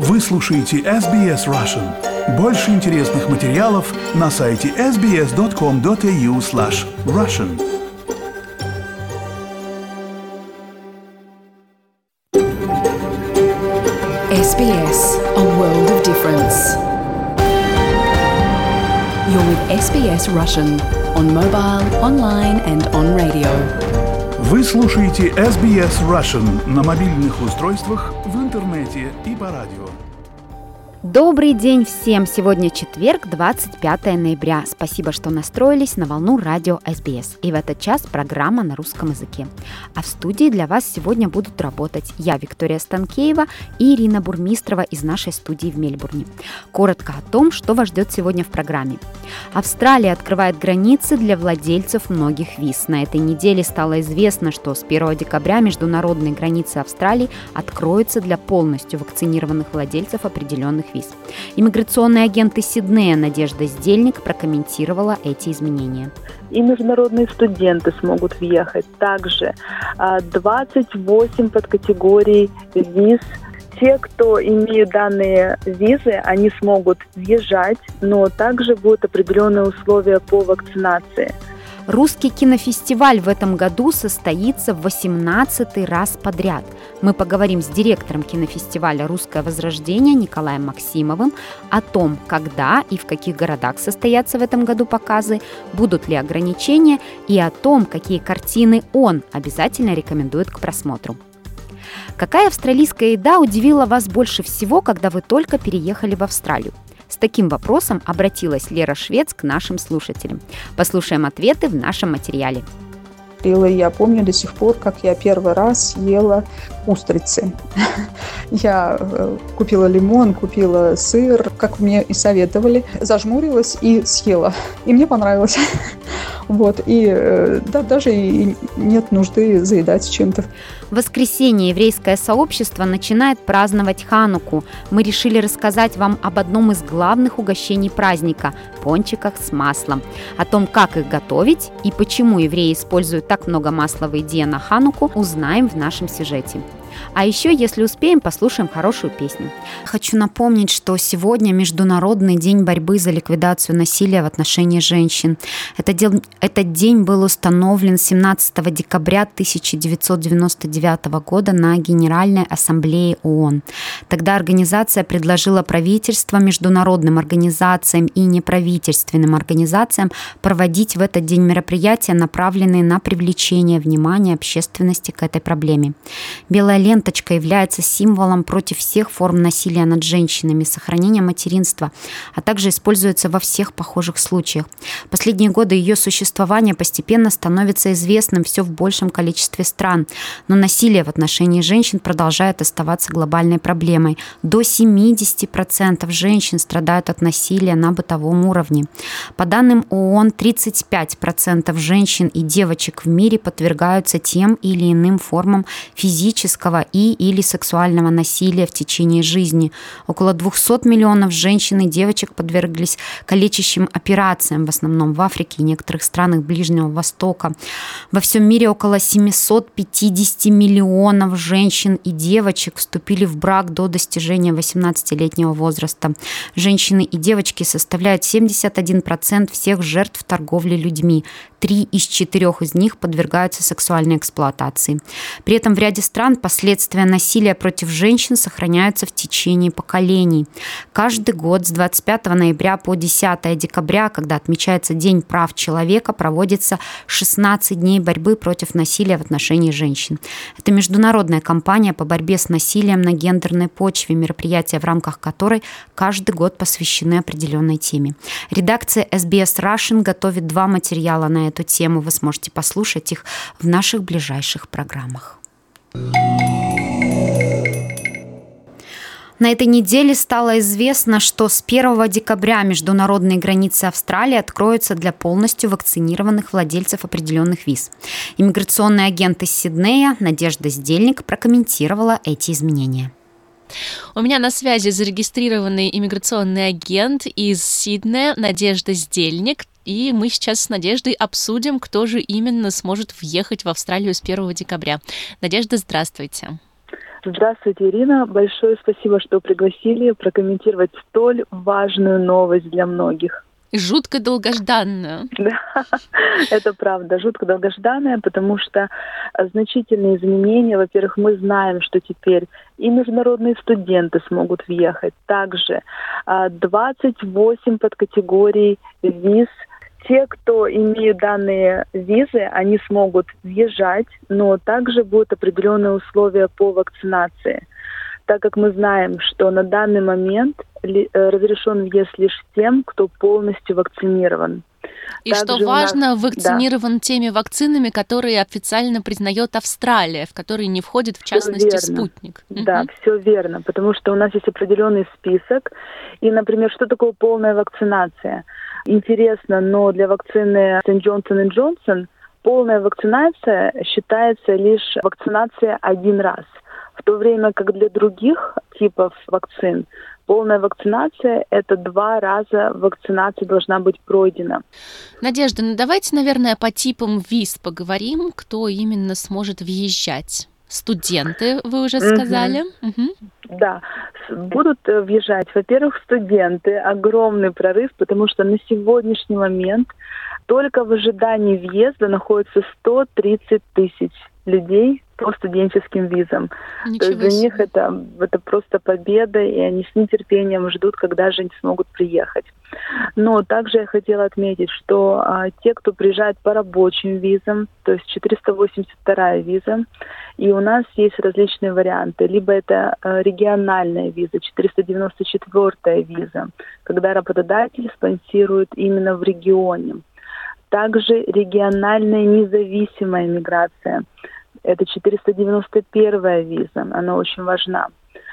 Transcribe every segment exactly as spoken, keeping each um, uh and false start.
Вы слушаете эс би эс Russian. Больше интересных материалов на сайте эс би эс точка ком точка эй ю слэш Russian. эс би эс, a world of difference. You're with эс би эс Russian on mobile, online and on radio. Вы слушаете эс би эс Russian на мобильных устройствах, в интернете и по радио. Добрый день всем! Сегодня четверг, двадцать пятое ноября. Спасибо, что настроились на волну радио эс би эс. И в этот час программа на русском языке. А в студии для вас сегодня будут работать я, Виктория Станкеева, и Ирина Бурмистрова из нашей студии в Мельбурне. Коротко о том, что вас ждет сегодня в программе. Австралия открывает границы для владельцев многих виз. На этой неделе стало известно, что с первого декабря международные границы Австралии откроются для полностью вакцинированных владельцев определенных виз. Иммиграционный агент из Сиднея Надежда Здельник прокомментировала эти изменения. И международные студенты смогут въехать. Также двадцать восемь подкатегорий виз. Те, кто имеют данные визы, они смогут въезжать, но также будут определенные условия по вакцинации. Русский кинофестиваль в этом году состоится в восемнадцатый раз подряд. Мы поговорим с директором кинофестиваля «Русское возрождение» Николаем Максимовым о том, когда и в каких городах состоятся в этом году показы, будут ли ограничения и о том, какие картины он обязательно рекомендует к просмотру. Какая австралийская еда удивила вас больше всего, когда вы только переехали в Австралию? С таким вопросом обратилась Лера Швец к нашим слушателям. Послушаем ответы в нашем материале. Я помню до сих пор, как я первый раз ела устрицы. Я купила лимон, купила сыр, как мне и советовали, зажмурилась и съела. И мне понравилось. Вот. И да, даже и нет нужды заедать чем-то. В воскресенье еврейское сообщество начинает праздновать Хануку. Мы решили рассказать вам об одном из главных угощений праздника – пончиках с маслом. О том, как их готовить и почему евреи используют так много масла в еде на Хануку, узнаем в нашем сюжете. А еще, если успеем, послушаем хорошую песню. Хочу напомнить, что сегодня Международный день борьбы за ликвидацию насилия в отношении женщин. Этот день, этот день был установлен семнадцатого декабря тысяча девятьсот девяносто девятого года на Генеральной Ассамблее ООН. Тогда организация предложила правительству, международным организациям и неправительственным организациям проводить в этот день мероприятия, направленные на привлечение внимания общественности к этой проблеме. Белая ленточка является символом против всех форм насилия над женщинами, сохранения материнства, а также используется во всех похожих случаях. В последние годы ее существование постепенно становится известным все в большем количестве стран, но насилие в отношении женщин продолжает оставаться глобальной проблемой. До семьдесят процентов женщин страдают от насилия на бытовом уровне. По данным ООН, тридцать пять процентов женщин и девочек в мире подвергаются тем или иным формам физического и или сексуального насилия в течение жизни. Около двести миллионов женщин и девочек подверглись калечащим операциям, в основном в Африке и некоторых странах Ближнего Востока. Во всем мире около семьсот пятьдесят миллионов женщин и девочек вступили в брак до достижения восемнадцатилетнего возраста. Женщины и девочки составляют семьдесят один процент всех жертв торговли людьми. Три из четырех из них подвергаются сексуальной эксплуатации. При этом в ряде стран последствия насилия против женщин сохраняются в течение поколений. Каждый год с двадцать пятого ноября по десятого декабря, когда отмечается День прав человека, проводится шестнадцать дней борьбы против насилия в отношении женщин. Это международная кампания по борьбе с насилием на гендерной почве, мероприятия, в рамках которой каждый год посвящены определенной теме. Редакция эс би эс Russian готовит два материала на эту тему. Вы сможете послушать их в наших ближайших программах. На этой неделе стало известно, что с первого декабря международные границы Австралии откроются для полностью вакцинированных владельцев определенных виз. Иммиграционный агент из Сиднея Надежда Здельник прокомментировала эти изменения. У меня на связи зарегистрированный иммиграционный агент из Сиднея Надежда Здельник. И мы сейчас с Надеждой обсудим, кто же именно сможет въехать в Австралию с первого декабря. Надежда, здравствуйте. Здравствуйте, Ирина. Большое спасибо, что пригласили прокомментировать столь важную новость для многих. Жутко долгожданную. Да, это правда, жутко долгожданная, потому что значительные изменения, во-первых, мы знаем, что теперь и международные студенты смогут въехать, также двадцать восемь подкатегорий виз. Те, кто имеют данные визы, они смогут въезжать, но также будут определенные условия по вакцинации. Так как мы знаем, что на данный момент разрешен въезд лишь тем, кто полностью вакцинирован. И Также что важно, нас... вакцинирован да. теми вакцинами, которые официально признает Австралия, в которые не входит, в частности, спутник. Да, угу. все верно, потому что у нас есть определенный список. И, например, что такое полная вакцинация? Интересно, но для вакцины Джонсон энд Джонсон полная вакцинация считается лишь вакцинация один раз. В то время как для других типов вакцин полная вакцинация – это два раза вакцинация должна быть пройдена. Надежда, ну давайте, наверное, по типам виз поговорим, кто именно сможет въезжать. Студенты, вы уже сказали. Угу. Угу. Да, будут въезжать, во-первых, студенты. Огромный прорыв, потому что на сегодняшний момент только в ожидании въезда находится сто тридцать тысяч людей по студенческим визам. Ничего То есть для себе. них это, это просто победа, и они с нетерпением ждут, когда же они смогут приехать. Но также я хотела отметить, что а, те, кто приезжает по рабочим визам, то есть четыреста восемьдесят вторая виза, и у нас есть различные варианты. Либо это а, региональная виза, четыреста девяносто четвёртая виза, когда работодатель спонсирует именно в регионе. Также региональная независимая миграция. Это четыреста девяносто первая виза, она очень важна.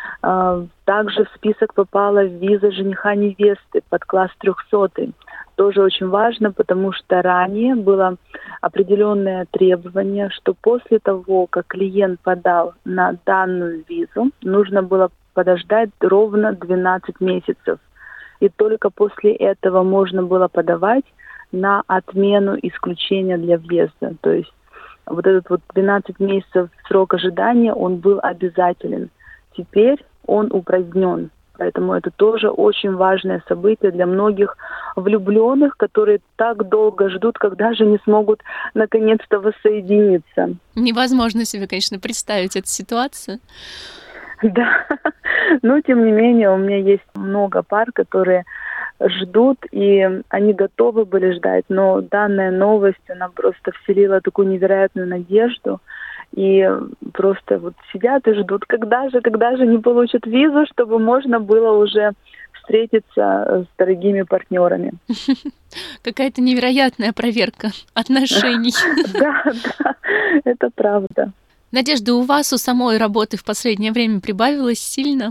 Также в список попала виза жениха-невесты под класс трехсотый. Тоже очень важно, потому что ранее было определенное требование, что после того, как клиент подал на данную визу, нужно было подождать ровно двенадцать месяцев. И только после этого можно было подавать на отмену исключения для въезда. То есть вот этот вот двенадцать месяцев срок ожидания, он был обязателен. Теперь он упразднен. Поэтому это тоже очень важное событие для многих влюбленных, которые так долго ждут, когда же не смогут наконец-то воссоединиться. Невозможно себе, конечно, представить эту ситуацию. Да, но тем не менее у меня есть много пар, которые ждут, и они готовы были ждать, но данная новость, она просто вселила такую невероятную надежду, и просто вот сидят и ждут, когда же, когда же не получат визу, чтобы можно было уже встретиться с дорогими партнерами. Какая-то невероятная проверка отношений. Да, да, это правда. Надежда, у вас у самой работы в последнее время прибавилось сильно?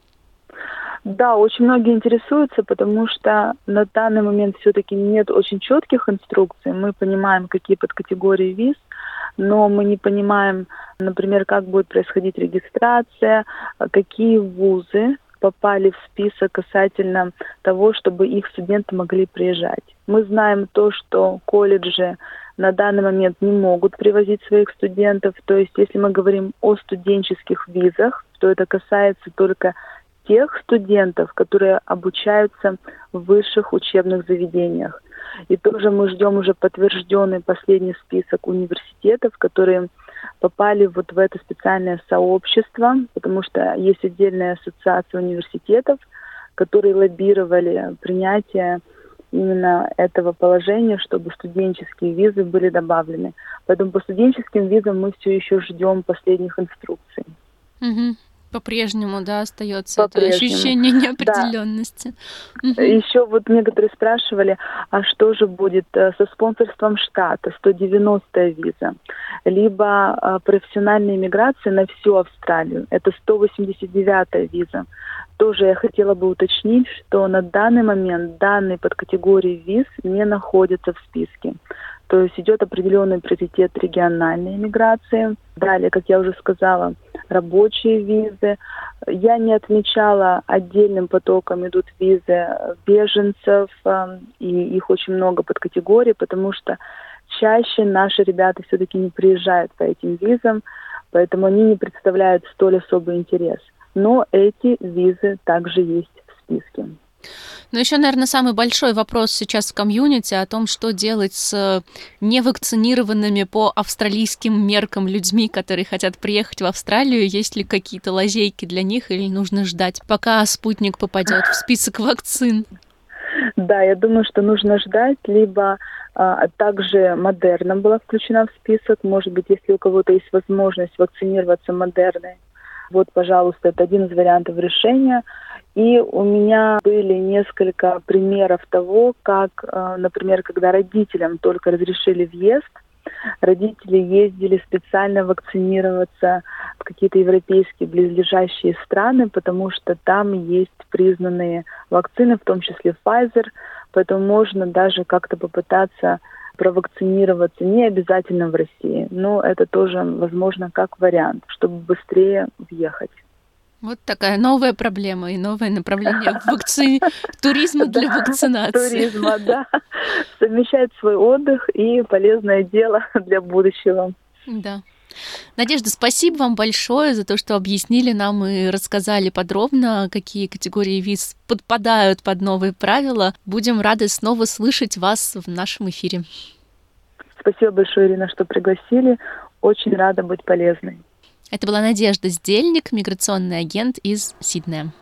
Да, очень многие интересуются, потому что на данный момент все-таки нет очень четких инструкций. Мы понимаем, какие подкатегории виз, но мы не понимаем, например, как будет происходить регистрация, какие вузы попали в список касательно того, чтобы их студенты могли приезжать. Мы знаем то, что колледжи на данный момент не могут привозить своих студентов. То есть, если мы говорим о студенческих визах, то это касается только тех студентов, которые обучаются в высших учебных заведениях. И тоже мы ждем уже подтвержденный последний список университетов, которые попали вот в это специальное сообщество, потому что есть отдельная ассоциация университетов, которые лоббировали принятие именно этого положения, чтобы студенческие визы были добавлены. Поэтому по студенческим визам мы все еще ждем последних инструкций. Угу. По-прежнему, да, остается это ощущение неопределенности. Да. Угу. Еще вот некоторые спрашивали, а что же будет со спонсорством штата, сто девяностая виза, либо профессиональная миграция на всю Австралию, это сто восемьдесят девятая виза. Тоже я хотела бы уточнить, что на данный момент данные подкатегории виз не находятся в списке. То есть идет определенный приоритет региональной миграции. Далее, как я уже сказала, рабочие визы. Я не отмечала, отдельным потоком идут визы беженцев, и их очень много подкатегорий, потому что чаще наши ребята все-таки не приезжают по этим визам. поэтому они не представляют столь особый интерес. Но эти визы также есть в списке. Но еще, наверное, самый большой вопрос сейчас в комьюнити о том, что делать с невакцинированными по австралийским меркам людьми, которые хотят приехать в Австралию. Есть ли какие-то лазейки для них или нужно ждать, пока спутник попадет в список вакцин? Да, я думаю, что нужно ждать, либо а, также Модерна была включена в список. Может быть, если у кого-то есть возможность вакцинироваться Модерной, вот, пожалуйста, это один из вариантов решения. И у меня были несколько примеров того, как, например, когда родителям только разрешили въезд, родители ездили специально вакцинироваться в какие-то европейские близлежащие страны, потому что там есть признанные вакцины, в том числе Pfizer, поэтому можно даже как-то попытаться провакцинироваться, не обязательно в России, но это тоже возможно как вариант, чтобы быстрее въехать. Вот такая новая проблема и новое направление вакци... туризма для вакцинации. Туризма, да. Совмещать свой отдых и полезное дело для будущего. Да. Надежда, спасибо вам большое за то, что объяснили нам и рассказали подробно, какие категории виз подпадают под новые правила. Будем рады снова слышать вас в нашем эфире. Спасибо большое, Ирина, что пригласили. Очень рада быть полезной. Это была Надежда Здельник, миграционный агент из Сиднея.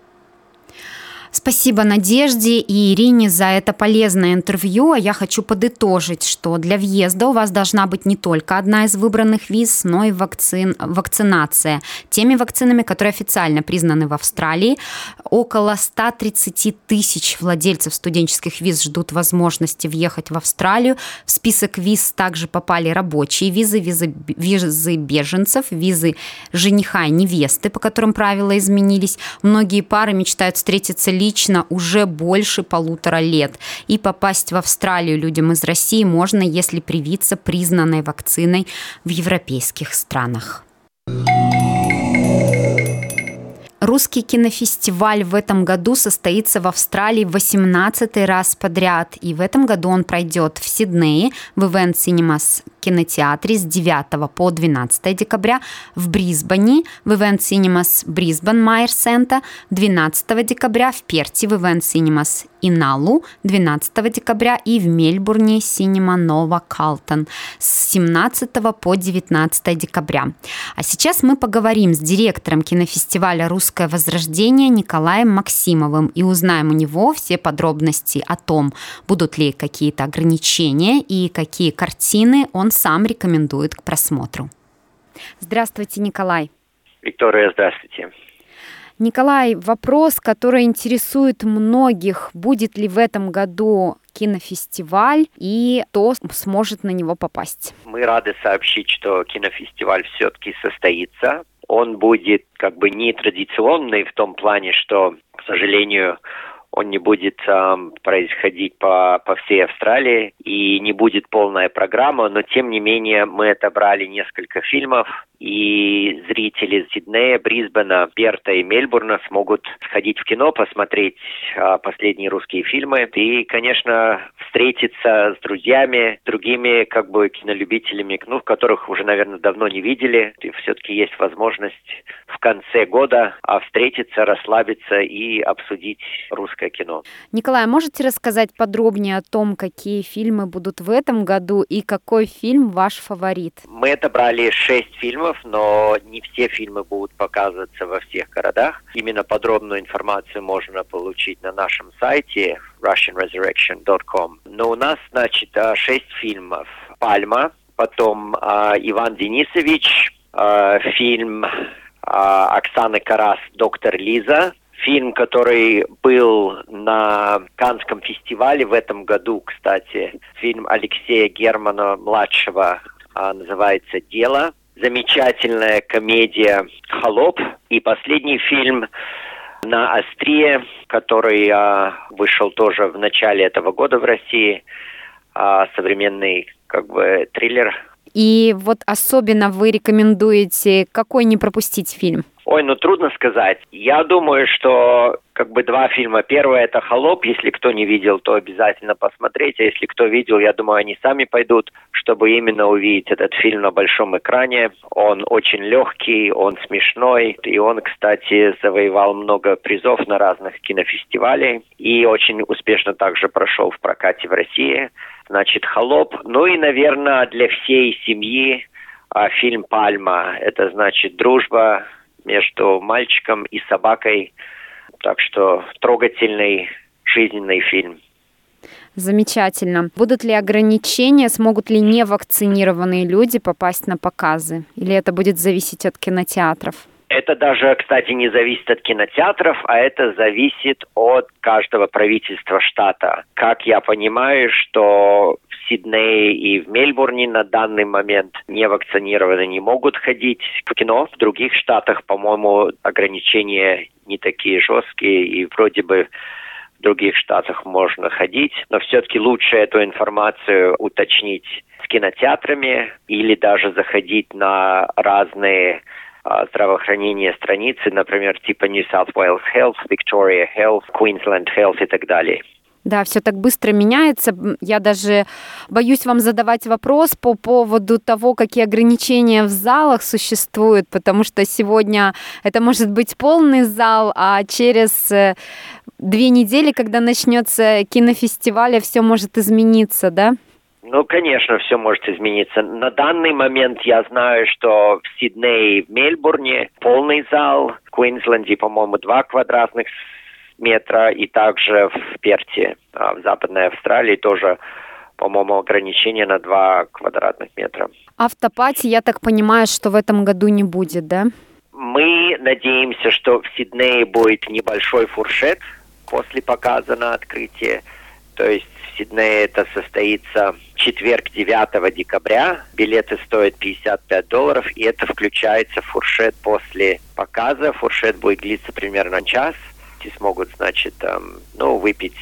Спасибо Надежде и Ирине за это полезное интервью. А я хочу подытожить, что для въезда у вас должна быть не только одна из выбранных виз, но и вакцин, вакцинация теми вакцинами, которые официально признаны в Австралии. Около сто тридцать тысяч владельцев студенческих виз ждут возможности въехать в Австралию. В список виз также попали рабочие визы, визы, визы беженцев, визы жениха и невесты, по которым правила изменились. Многие пары мечтают встретиться лично уже больше полутора лет. И попасть в Австралию людям из России можно, если привиться признанной вакциной в европейских странах. Русский кинофестиваль в этом году состоится в Австралии восемнадцатый раз подряд. И в этом году он пройдет в Сиднее, в Event Cinemas кинотеатре с девятого по двенадцатое декабря, в Брисбене, в Event Cinemas Brisbane Meyer Centre, двенадцатого декабря, в Перте, в Event Cinemas Иналу, двенадцатого декабря, и в Мельбурне Cinema Nova Carlton с семнадцатого по девятнадцатое декабря. А сейчас мы поговорим с директором кинофестиваля «Русское возрождение» Николаем Максимовым и узнаем у него все подробности о том, будут ли какие-то ограничения и какие картины он сам рекомендует к просмотру. Здравствуйте, Николай. Виктория, здравствуйте. Николай, вопрос, который интересует многих. Будет ли в этом году кинофестиваль и кто сможет на него попасть? Мы рады сообщить, что кинофестиваль все-таки состоится. Он будет как бы не традиционный в том плане, что, к сожалению, он не будет э, происходить по, по всей Австралии и не будет полная программа, но тем не менее мы отобрали несколько фильмов, и зрители Сиднея, Брисбена, Перта и Мельбурна смогут сходить в кино, посмотреть э, последние русские фильмы и, конечно, встретиться с друзьями, другими как бы кинолюбителями, ну, которых уже, наверное, давно не видели. И все-таки есть возможность в конце года встретиться, расслабиться и обсудить русское кино. Николай, можете рассказать подробнее о том, какие фильмы будут в этом году и какой фильм ваш фаворит? Мы отобрали шесть фильмов, но не все фильмы будут показываться во всех городах. Именно подробную информацию можно получить на нашем сайте russian resurrection dot com. Но у нас, значит, шесть фильмов. «Пальма», потом Иван Денисович, фильм Оксаны Карас «Доктор Лиза», фильм, который был на Каннском фестивале в этом году, кстати, фильм Алексея Германа-младшего, называется «Дело». Замечательная комедия «Холоп». И последний фильм «На острие», который а, вышел тоже в начале этого года в России. А, современный как бы триллер. И вот особенно вы рекомендуете какой не пропустить фильм? Ой, ну трудно сказать. Я думаю, что как бы два фильма. Первый — это «Холоп». Если кто не видел, то обязательно посмотреть. А если кто видел, я думаю, они сами пойдут, чтобы именно увидеть этот фильм на большом экране. Он очень легкий, он смешной. И он, кстати, завоевал много призов на разных кинофестивалях. И очень успешно также прошел в прокате в России. Значит, «Холоп». Ну и, наверное, для всей семьи фильм «Пальма». Это значит дружба между мальчиком и собакой. Так что трогательный, жизненный фильм. Замечательно. Будут ли ограничения, смогут ли невакцинированные люди попасть на показы? Или это будет зависеть от кинотеатров? Это даже, кстати, не зависит от кинотеатров, а это зависит от каждого правительства штата. Как я понимаю, что в Сиднее и в Мельбурне на данный момент невакцинированные не могут ходить в кино. В других штатах, по-моему, ограничения не такие жесткие, и вроде бы в других штатах можно ходить. Но все-таки лучше эту информацию уточнить с кинотеатрами или даже заходить на разные здравоохранения страницы, например, типа New South Wales Health, Victoria Health, Queensland Health и так далее. Да, все так быстро меняется. Я даже боюсь вам задавать вопрос по поводу того, какие ограничения в залах существуют, потому что сегодня это может быть полный зал, а через две недели, когда начнется кинофестиваль, все может измениться, да? Ну, конечно, все может измениться. На данный момент я знаю, что в Сиднее и в Мельбурне полный зал, в Квинсленде, по-моему, два квадратных метра, и также в Перте, в Западной Австралии, тоже, по-моему, ограничение на два квадратных метра. Автопати, я так понимаю, что в этом году не будет, да? Мы надеемся, что в Сиднее будет небольшой фуршет после показа на открытие. То есть в Сиднее это состоится в четверг, девятого декабря. Билеты стоят пятьдесят пять долларов, и это включается в фуршет после показа. Фуршет будет длиться примерно час. Все смогут, значит, там, ну, выпить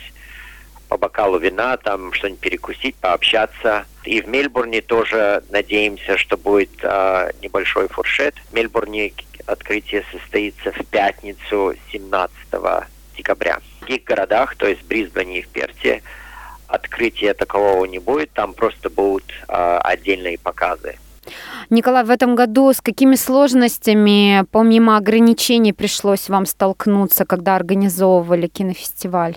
по бокалу вина, там что-нибудь перекусить, пообщаться. И в Мельбурне тоже надеемся, что будет э, небольшой фуршет. В Мельбурне открытие состоится в пятницу, семнадцатого декабря. В других городах, то есть в Брисбене и в Перте, открытия такового не будет, там просто будут э, отдельные показы. Николай, в этом году с какими сложностями, помимо ограничений, пришлось вам столкнуться, когда организовывали кинофестиваль?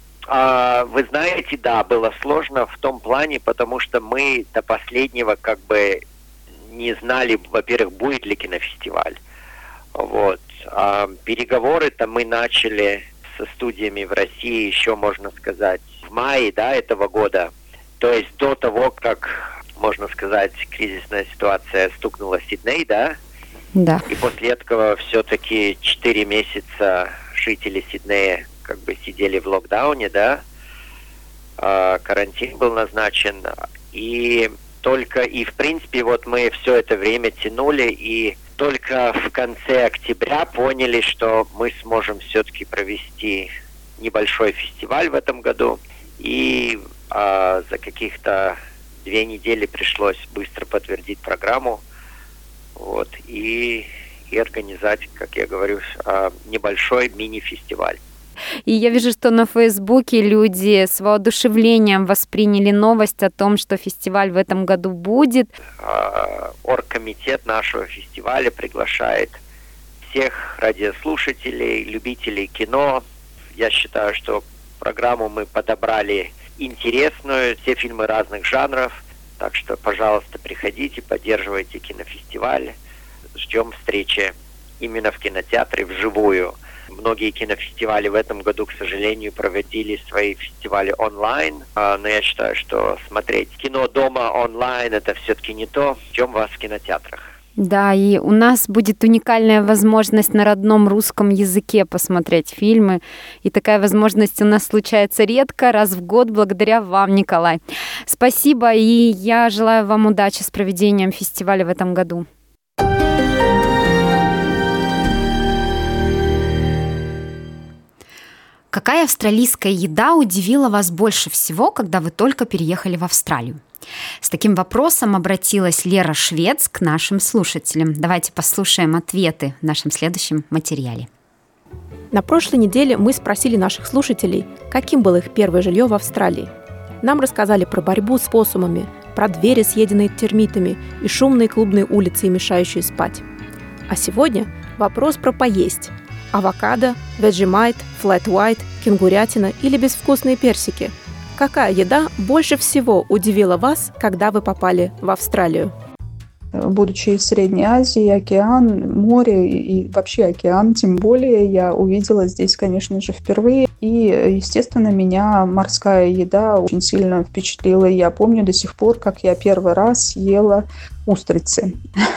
А, вы знаете, да, было сложно в том плане, потому что мы до последнего как бы не знали, во-первых, будет ли кинофестиваль. Вот. А, переговоры-то мы начали со студиями в России еще, можно сказать, в мае, да, этого года. То есть до того, как, можно сказать, кризисная ситуация стукнула в Сидней, да? Да. И после этого все-таки четыре месяца жители Сиднея как бы сидели в локдауне, да? А, карантин был назначен. И только, и в принципе, вот мы все это время тянули, и только в конце октября поняли, что мы сможем все-таки провести небольшой фестиваль в этом году. И а, за каких-то две недели пришлось быстро подтвердить программу, вот, и, и организовать, как я говорю, а, небольшой мини-фестиваль. И я вижу, что на Фейсбуке люди с воодушевлением восприняли новость о том, что фестиваль в этом году будет. А, оргкомитет нашего фестиваля приглашает всех радиослушателей, любителей кино. Я считаю, что программу мы подобрали интересную, все фильмы разных жанров. Так что, пожалуйста, приходите, поддерживайте кинофестиваль. Ждем встречи именно в кинотеатре вживую. Многие кинофестивали в этом году, к сожалению, проводили свои фестивали онлайн. Но я считаю, что смотреть кино дома онлайн — это все-таки не то. Ждем вас в кинотеатрах. Да, и у нас будет уникальная возможность на родном русском языке посмотреть фильмы. И такая возможность у нас случается редко, раз в год, благодаря вам, Николай. Спасибо, и я желаю вам удачи с проведением фестиваля в этом году. Какая австралийская еда удивила вас больше всего, когда вы только переехали в Австралию? С таким вопросом обратилась Лера Швец к нашим слушателям. Давайте послушаем ответы в нашем следующем материале. На прошлой неделе мы спросили наших слушателей, каким было их первое жилье в Австралии. Нам рассказали про борьбу с посумами, про двери, съеденные термитами, и шумные клубные улицы, мешающие спать. А сегодня вопрос про поесть. Авокадо, Vegemite, Flat White, кенгурятина или безвкусные персики. Какая еда больше всего удивила вас, когда вы попали в Австралию? Будучи из Средней Азии, океан, море и вообще океан, тем более, я увидела здесь, конечно же, впервые. И, естественно, меня морская еда очень сильно впечатлила. Я помню до сих пор, как я первый раз ела устрицы.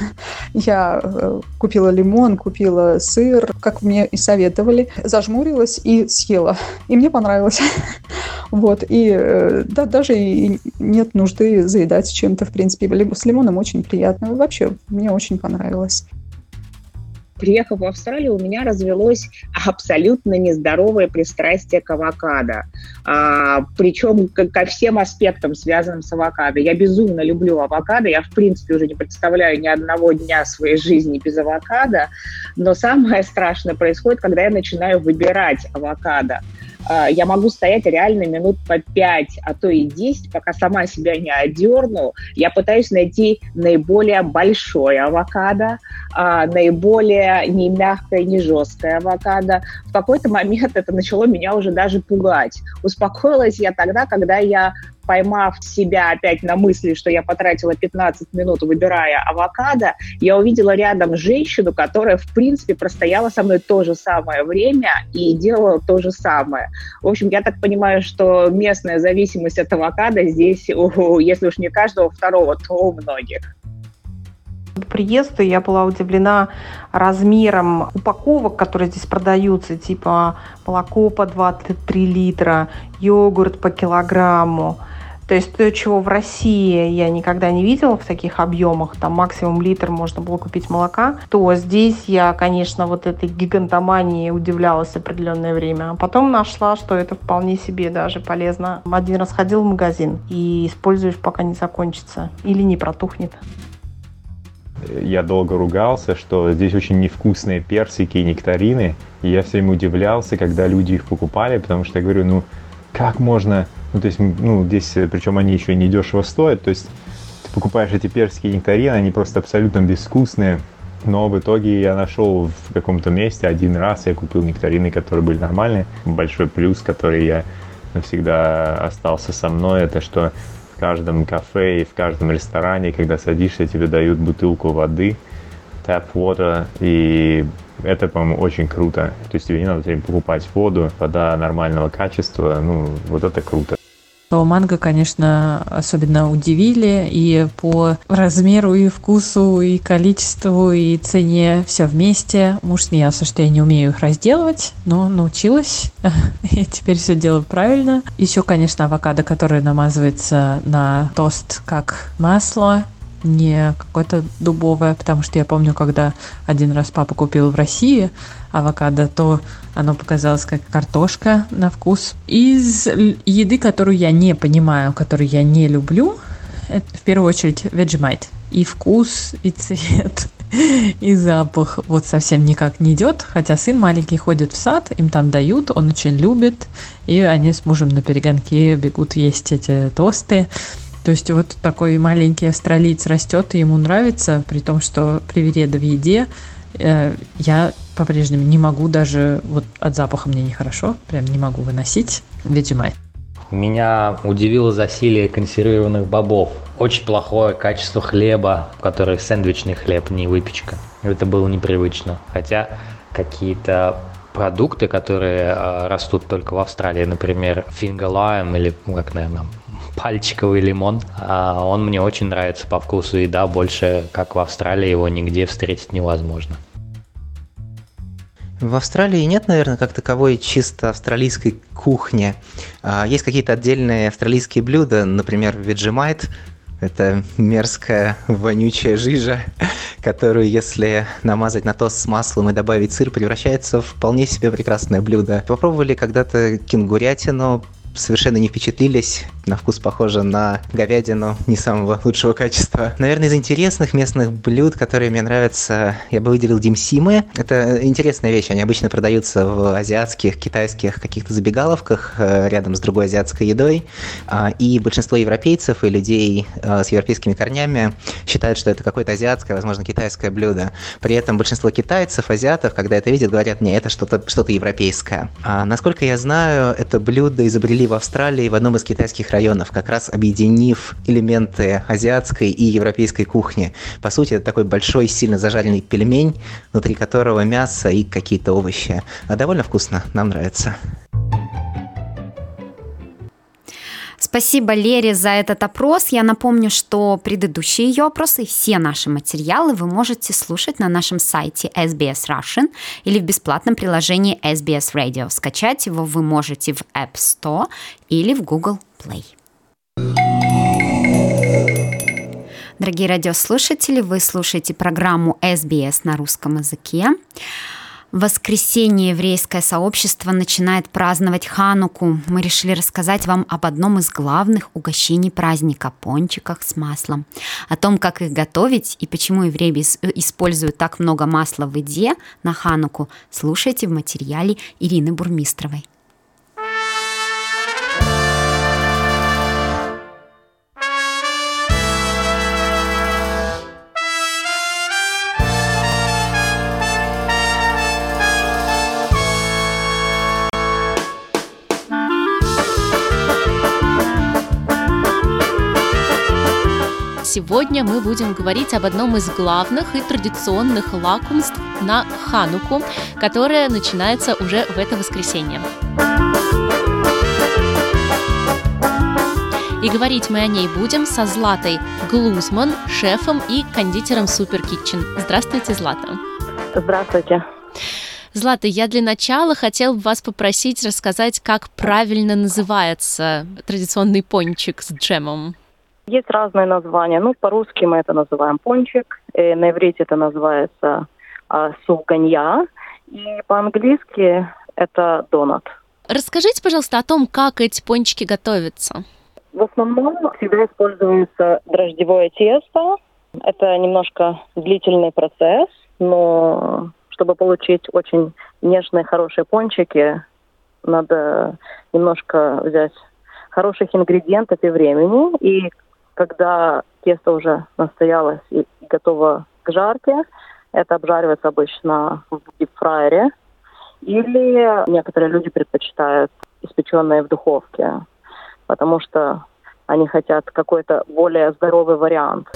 Я купила лимон, купила сыр, как мне и советовали, зажмурилась и съела. И мне понравилось. Вот. И да, даже и нет нужды заедать чем-то, в принципе. С лимоном очень приятно. Вообще, мне очень понравилось. Приехав в Австралию, у меня развелось абсолютно нездоровое пристрастие к авокадо. А, причем ко, ко всем аспектам, связанным с авокадо. Я безумно люблю авокадо. Я, в принципе, уже не представляю ни одного дня своей жизни без авокадо. Но самое страшное происходит, когда я начинаю выбирать авокадо. Я могу стоять реально минут по пять, а то и десять, пока сама себя не одерну. Я пытаюсь найти наиболее большое авокадо, наиболее не мягкое, не жесткое авокадо. В какой-то момент это начало меня уже даже пугать. Успокоилась я тогда, когда я, поймав себя опять на мысли, что я потратила пятнадцать минут, выбирая авокадо, я увидела рядом женщину, которая, в принципе, простояла со мной то же самое время и делала то же самое. В общем, я так понимаю, что местная зависимость от авокадо здесь, если уж не каждого второго, то у многих. По приезду я была удивлена размером упаковок, которые здесь продаются, типа молоко по двадцать три литра, йогурт по килограмму. То есть то, чего в России я никогда не видела в таких объемах, там максимум литр можно было купить молока, то здесь я, конечно, вот этой гигантомании удивлялась определенное время. А потом нашла, что это вполне себе даже полезно. Один раз ходил в магазин и используешь, пока не закончится или не протухнет. Я долго ругался, что здесь очень невкусные персики и нектарины. И я все время удивлялся, когда люди их покупали, потому что я говорю, ну, как можно... Ну, то есть, ну, здесь, причем они еще не дешево стоят, то есть ты покупаешь эти персики и нектарины, они просто абсолютно безвкусные, но в итоге я нашел в каком-то месте один раз, я купил нектарины, которые были нормальные. Большой плюс, который я навсегда остался со мной, это что в каждом кафе и в каждом ресторане, когда садишься, тебе дают бутылку воды, tap water, и это, по-моему, очень круто. То есть тебе не надо покупать воду, вода нормального качества, ну, вот это круто. Манго, конечно, особенно удивили и по размеру, и вкусу, и количеству, и цене все вместе. Муж смеялся, что я не умею их разделывать, но научилась, и теперь все делаю правильно. Еще, конечно, авокадо, которое намазывается на тост как масло, не какое-то дубовое, потому что я помню, когда один раз папа купил в России авокадо, то оно показалось как картошка на вкус. Из еды, которую я не понимаю, которую я не люблю, это в первую очередь Vegemite. И вкус, и цвет, и запах вот совсем никак не идет, хотя сын маленький ходит в сад, им там дают, он очень любит, и они с мужем на перегонке бегут есть эти тосты. То есть вот такой маленький австралиец растет, и ему нравится, при том, что привереда в еде. Э, я по-прежнему не могу даже, вот от запаха мне нехорошо, прям не могу выносить Vegemite. Меня удивило засилие консервированных бобов. Очень плохое качество хлеба, который сэндвичный хлеб, не выпечка. Это было непривычно. Хотя какие-то продукты, которые э, растут только в Австралии, например, finger lime или, ну, как, наверное, пальчиковый лимон, а он мне очень нравится по вкусу, и да, больше, как в Австралии, его нигде встретить невозможно. В Австралии нет, наверное, как таковой чисто австралийской кухни. Есть какие-то отдельные австралийские блюда, например, Vegemite. Это мерзкая, вонючая жижа, которую, если намазать на тост с маслом и добавить сыр, превращается в вполне себе прекрасное блюдо. Попробовали когда-то кенгурятину, совершенно не впечатлились. На вкус похоже на говядину не самого лучшего качества. Наверное, из интересных местных блюд, которые мне нравятся, я бы выделил димсимы. Это интересная вещь. Они обычно продаются в азиатских, китайских каких-то забегаловках рядом с другой азиатской едой. И большинство европейцев и людей с европейскими корнями считают, что это какое-то азиатское, возможно, китайское блюдо. При этом большинство китайцев, азиатов, когда это видят, говорят: не, это что-то, что-то европейское. А, насколько я знаю, это блюдо изобрели в Австралии в одном из китайских районов, как раз объединив элементы азиатской и европейской кухни. По сути, это такой большой, сильно зажаренный пельмень, внутри которого мясо и какие-то овощи. А довольно вкусно, нам нравится. Спасибо Лере за этот опрос. Я напомню, что предыдущие ее опросы и все наши материалы вы можете слушать на нашем сайте эс би эс Russian или в бесплатном приложении эс би эс Radio. Скачать его вы можете в App Store или в Google Play. Дорогие радиослушатели, вы слушаете программу эс би эс на русском языке. В воскресенье еврейское сообщество начинает праздновать Хануку. Мы решили рассказать вам об одном из главных угощений праздника – пончиках с маслом. О том, как их готовить и почему евреи используют так много масла в еде на Хануку, слушайте в материале Ирины Бурмистровой. Сегодня мы будем говорить об одном из главных и традиционных лакомств на Хануку, которое начинается уже в это воскресенье. И говорить мы о ней будем со Златой Глузман, шефом и кондитером Super Kitchen. Здравствуйте, Злата. Здравствуйте. Злата, я для начала хотела бы вас попросить рассказать, как правильно называется традиционный пончик с джемом. Есть разные названия. Ну, по-русски мы это называем пончик, и на иврите это называется а, суганья, и по-английски это донат. Расскажите, пожалуйста, о том, как эти пончики готовятся. В основном всегда используется дрожжевое тесто. Это немножко длительный процесс, но чтобы получить очень нежные, хорошие пончики, надо немножко взять хороших ингредиентов и времени, и когда тесто уже настоялось и готово к жарке, это обжаривается обычно в дипфрайере. Или некоторые люди предпочитают испеченные в духовке, потому что они хотят какой-то более здоровый вариант.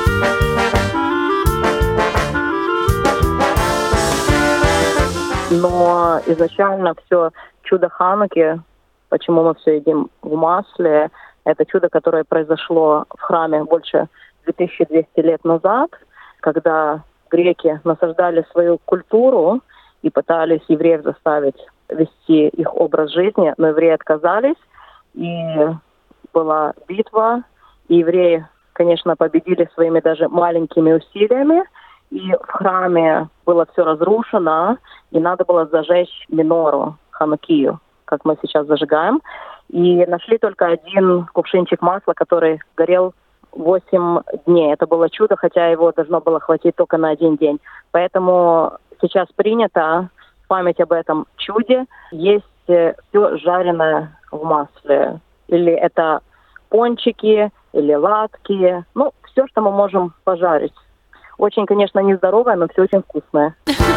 Но изначально все чудо Хануки, почему мы все едим в масле, это чудо, которое произошло в храме больше две тысячи двести лет назад, когда греки насаждали свою культуру и пытались евреев заставить вести их образ жизни, но евреи отказались, и была битва, и евреи, конечно, победили своими даже маленькими усилиями, и в храме было все разрушено, и надо было зажечь минору, ханукию, как мы сейчас зажигаем. И нашли только один кувшинчик масла, который горел восемь дней. Это было чудо, хотя его должно было хватить только на один день. Поэтому сейчас принято в память об этом чуде есть все жареное в масле. Или это пончики, или ладки. Ну, все, что мы можем пожарить. Очень, конечно, нездоровое, но все очень вкусное.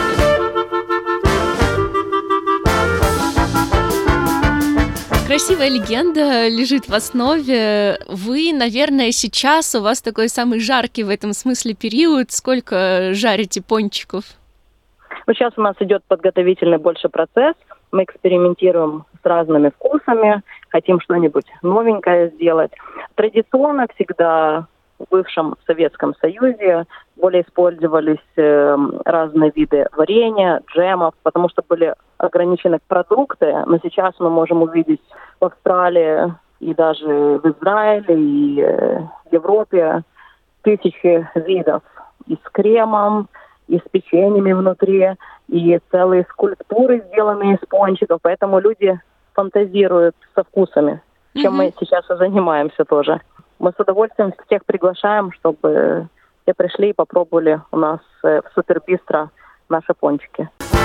Красивая легенда лежит в основе. Вы, наверное, сейчас у вас такой самый жаркий в этом смысле период. Сколько жарите пончиков? Ну, сейчас у нас идет подготовительный больше процесс. Мы экспериментируем с разными вкусами, хотим что-нибудь новенькое сделать. Традиционно всегда в бывшем Советском Союзе более использовались э, разные виды варенья, джемов, потому что были ограничены продукты, но сейчас мы можем увидеть в Австралии и даже в Израиле, и э, в Европе тысячи видов. и с кремом, и с печеньями внутри, и целые скульптуры, сделанные из пончиков. Поэтому люди фантазируют со вкусами, чем mm-hmm. мы сейчас и занимаемся тоже. Мы с удовольствием всех приглашаем, чтобы все пришли и попробовали у нас в Супербистро наши пончики.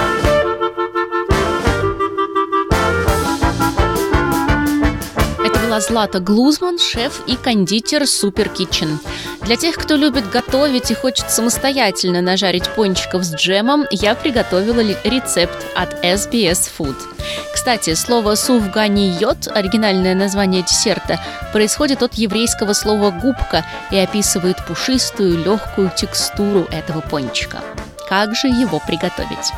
Это была Злата Глузман, шеф и кондитер Super Kitchen. Для тех, кто любит готовить и хочет самостоятельно нажарить пончиков с джемом, я приготовила рецепт от эс би эс Food. Кстати, слово «суфгани-йот», оригинальное название десерта, происходит от еврейского слова «губка» и описывает пушистую, легкую текстуру этого пончика. Как же его приготовить?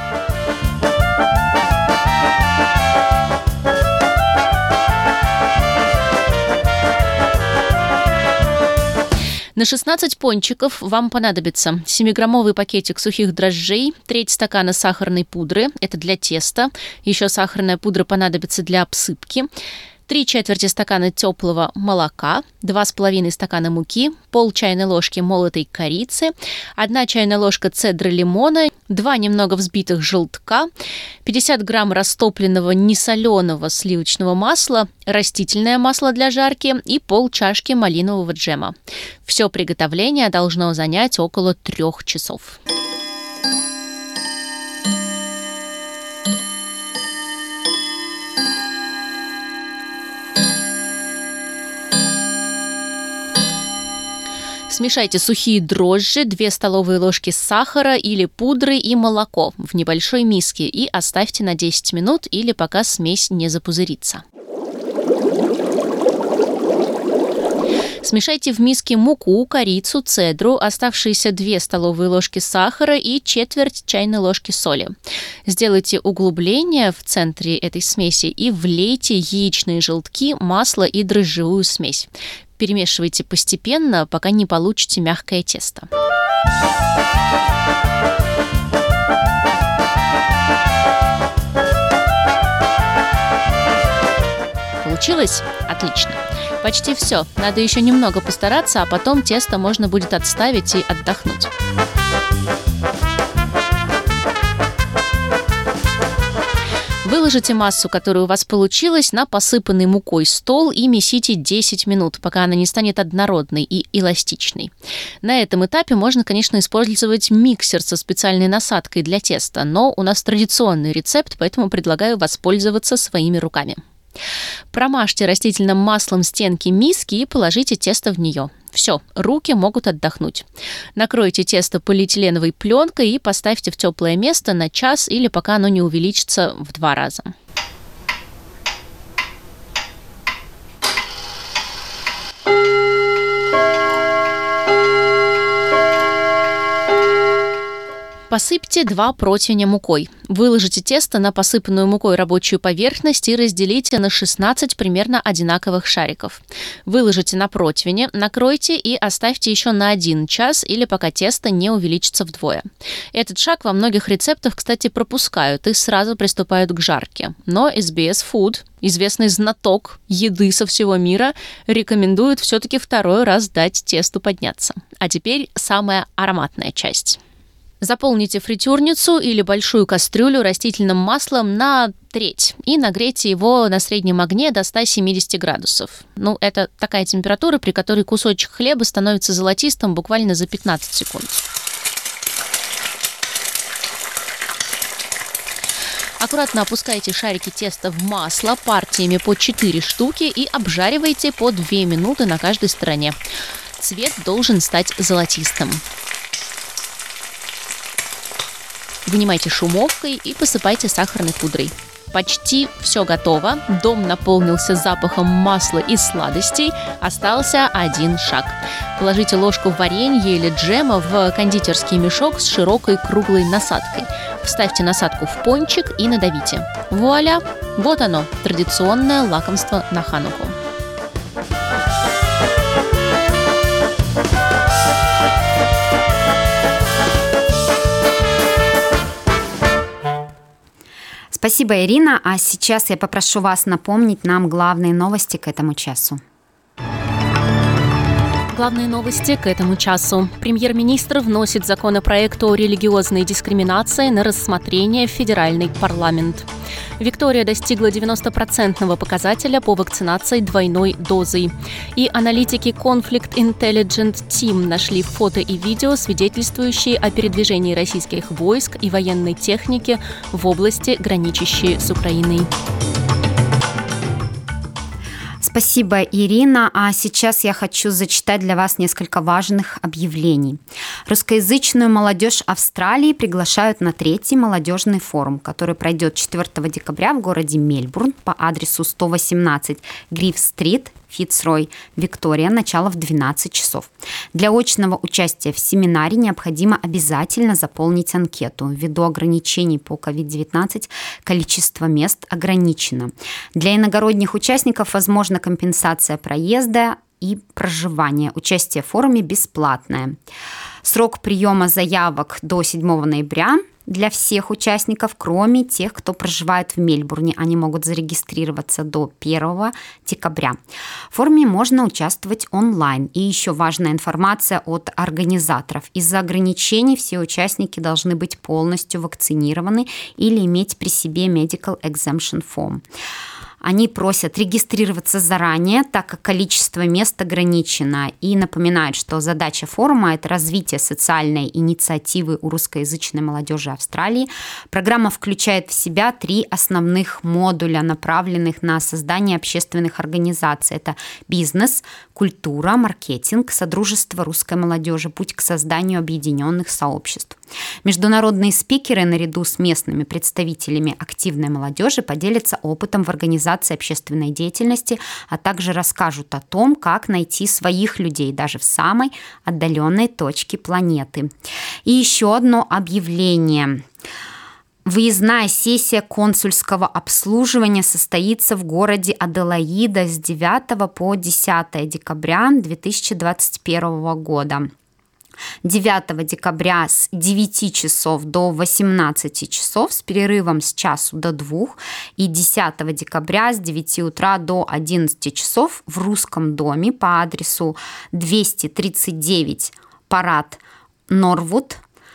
На шестнадцать пончиков вам понадобится семиграммовый пакетик сухих дрожжей, треть стакана сахарной пудры, это для теста, еще сахарная пудра понадобится для обсыпки, три четверти стакана теплого молока, два с половиной стакана муки, пол чайной ложки молотой корицы, одна чайная ложка цедры лимона, два немного взбитых желтка, пятьдесят грамм растопленного несоленого сливочного масла, растительное масло для жарки и пол чашки малинового джема. Все приготовление должно занять около трех часов. Смешайте сухие дрожжи, две столовые ложки сахара или пудры и молоко в небольшой миске и оставьте на десять минут или пока смесь не запузырится. Смешайте в миске муку, корицу, цедру, оставшиеся две столовые ложки сахара и четверть чайной ложки соли. Сделайте углубление в центре этой смеси и влейте яичные желтки, масло и дрожжевую смесь. Перемешивайте постепенно, пока не получите мягкое тесто. Получилось? Отлично. Почти все. Надо еще немного постараться, а потом тесто можно будет отставить и отдохнуть. Выложите массу, которая у вас получилась, на посыпанный мукой стол и месите десять минут, пока она не станет однородной и эластичной. На этом этапе можно, конечно, использовать миксер со специальной насадкой для теста, но у нас традиционный рецепт, поэтому предлагаю воспользоваться своими руками. Промажьте растительным маслом стенки миски и положите тесто в нее. Все, руки могут отдохнуть. Накройте тесто полиэтиленовой пленкой и поставьте в теплое место на час или пока оно не увеличится в два раза. Посыпьте два противня мукой. Выложите тесто на посыпанную мукой рабочую поверхность и разделите на шестнадцать примерно одинаковых шариков. Выложите на противне, накройте и оставьте еще на один час или пока тесто не увеличится вдвое. Этот шаг во многих рецептах, кстати, пропускают и сразу приступают к жарке. Но эс би эс Food, известный знаток еды со всего мира, рекомендует все-таки второй раз дать тесту подняться. А теперь самая ароматная часть. Заполните фритюрницу или большую кастрюлю растительным маслом на треть и нагрейте его на среднем огне до ста семидесяти градусов. Ну, это такая температура, при которой кусочек хлеба становится золотистым буквально за пятнадцать секунд. Аккуратно опускайте шарики теста в масло партиями по четыре штуки и обжаривайте по две минуты на каждой стороне. Цвет должен стать золотистым. Вынимайте шумовкой и посыпайте сахарной пудрой. Почти все готово. Дом наполнился запахом масла и сладостей. Остался один шаг. Положите ложку варенья или джема в кондитерский мешок с широкой круглой насадкой. Вставьте насадку в пончик и надавите. Вуаля! Вот оно, традиционное лакомство на Хануку. Спасибо, Ирина. А сейчас я попрошу вас напомнить нам главные новости к этому часу. Главные новости к этому часу. Премьер-министр вносит законопроект о религиозной дискриминации на рассмотрение в федеральный парламент. Виктория достигла девяностопроцентного показателя по вакцинации двойной дозой. И аналитики Conflict Intelligence Team нашли фото и видео, свидетельствующие о передвижении российских войск и военной техники в области, граничащей с Украиной. Спасибо, Ирина. А сейчас я хочу зачитать для вас несколько важных объявлений. Русскоязычную молодежь Австралии приглашают на третий молодежный форум, который пройдет четвёртого декабря в городе Мельбурн по адресу сто восемнадцать Гриф-стрит, Фицрой, Виктория, начало в двенадцать часов. Для очного участия в семинаре необходимо обязательно заполнить анкету. Ввиду ограничений по ковид девятнадцать количество мест ограничено. Для иногородних участников возможна компенсация проезда и проживания. Участие в форуме бесплатное. Срок приема заявок до седьмого ноября для всех участников, кроме тех, кто проживает в Мельбурне. Они могут зарегистрироваться до первого декабря. В форуме можно участвовать онлайн. И еще важная информация от организаторов. Из-за ограничений все участники должны быть полностью вакцинированы или иметь при себе Medical Exemption Form. Они просят регистрироваться заранее, так как количество мест ограничено, и напоминают, что задача форума – это развитие социальной инициативы у русскоязычной молодежи Австралии. Программа включает в себя три основных модуля, направленных на создание общественных организаций. Это бизнес, культура, маркетинг, содружество русской молодежи, путь к созданию объединенных сообществ. Международные спикеры наряду с местными представителями активной молодежи поделятся опытом в организации общественной деятельности, а также расскажут о том, как найти своих людей даже в самой отдаленной точке планеты. И еще одно объявление. Выездная сессия консульского обслуживания состоится в городе Аделаида с девятого по десятое декабря две тысячи двадцать первого года. девятого декабря с девяти часов до восемнадцати часов с перерывом с часу до двух, и десятого декабря с девяти утра до одиннадцати часов в Русском доме по адресу двести тридцать девять Парад Норвуд.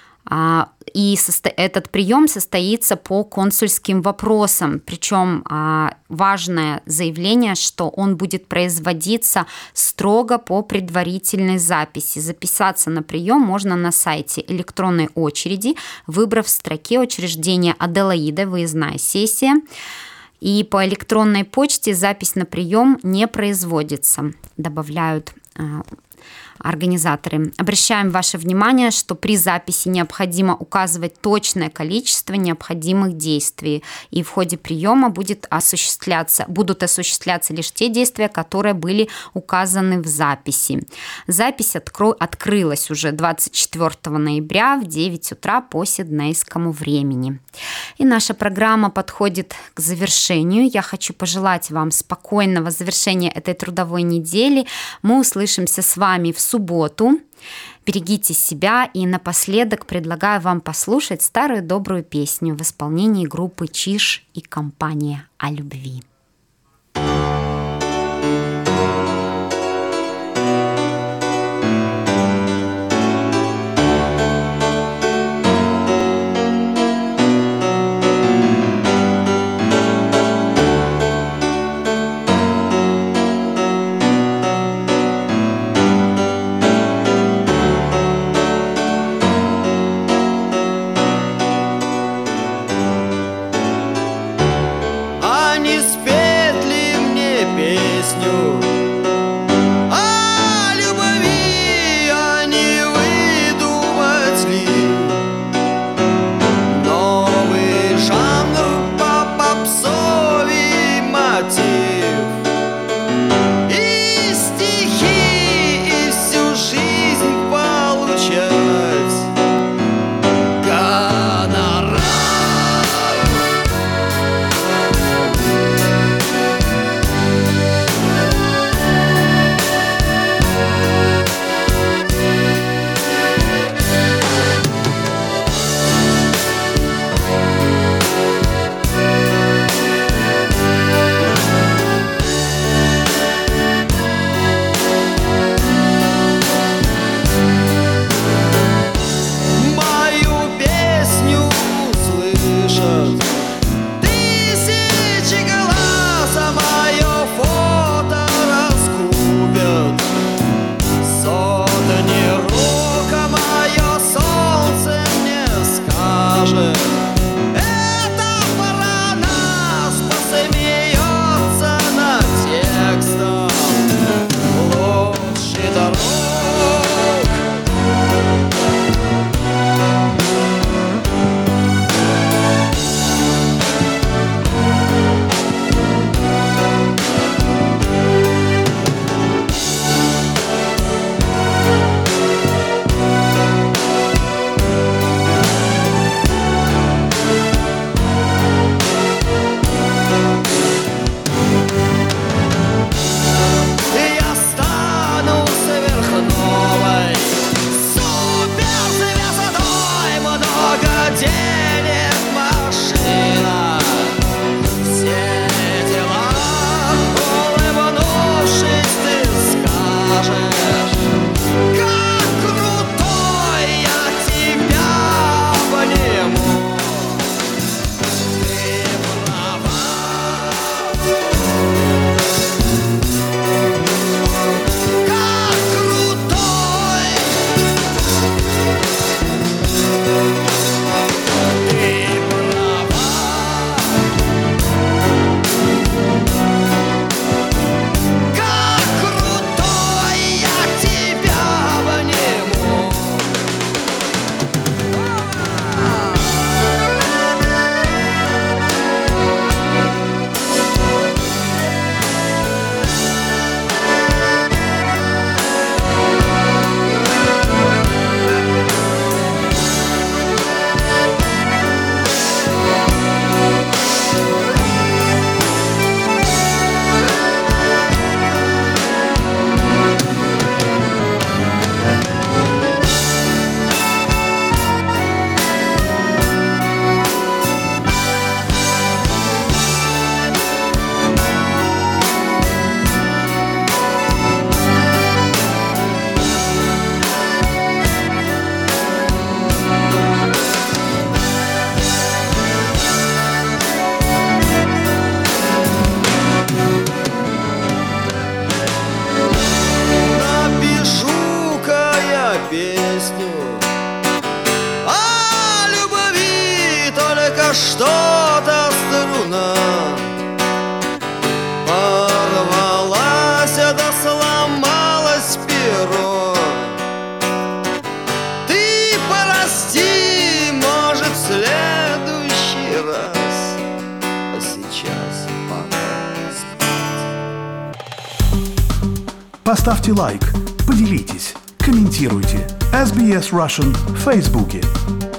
И этот прием состоится по консульским вопросам. Причем важное заявление, что он будет производиться строго по предварительной записи. Записаться на прием можно на сайте электронной очереди, выбрав в строке учреждения Аделаида выездная сессия. И по электронной почте запись на прием не производится, добавляют организаторы. Обращаем ваше внимание, что при записи необходимо указывать точное количество необходимых действий, и в ходе приема будет осуществляться, будут осуществляться лишь те действия, которые были указаны в записи. Запись откро- открылась уже двадцать четвёртого ноября в девять утра по сиднейскому времени. И наша программа подходит к завершению. Я хочу пожелать вам спокойного завершения этой трудовой недели. Мы услышимся с вами в субботу. Берегите себя, и напоследок предлагаю вам послушать старую добрую песню в исполнении группы «Чиж и компания» о любви. Они спят что-то струна порвалась, да сломалось перо. Ты прости, может, в следующий раз, а сейчас пора спать. Поставьте лайк, поделитесь, комментируйте. эс би эс Russian в Фейсбуке.